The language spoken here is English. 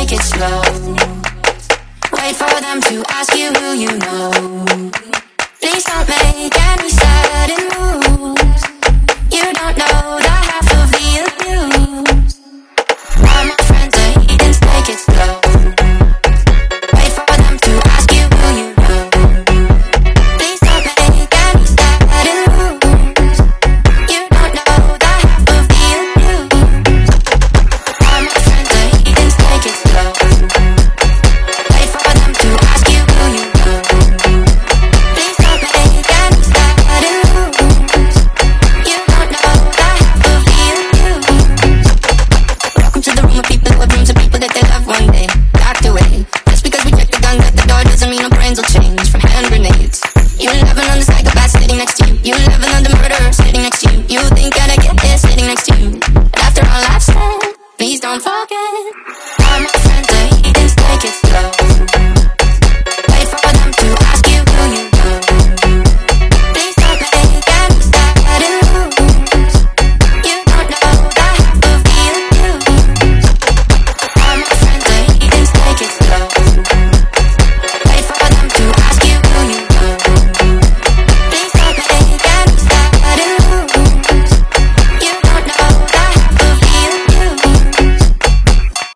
take it slow. Wait for them to ask you who you know. Please don't make any sudden moves. You don't know the half of the abuse. All my friends are heathens, take it slow. Wait for them to ask you who you know. Please don't make any sudden moves. You don't know the half of the abuse. All my friends are heathens, take it slow. Wait for them to ask you who you know. Please don't make any sudden moves. You don't know the half of the abuse. Welcome to the room of people who have dreams of people that they love one day. Locked away. Just because we check the guns at the door doesn't mean our brains will change from hand grenades. You love another psychopath sitting next to you. You love another murderer sitting next to you. You think that I get this sitting next to you. But after all I've said, please don't forget.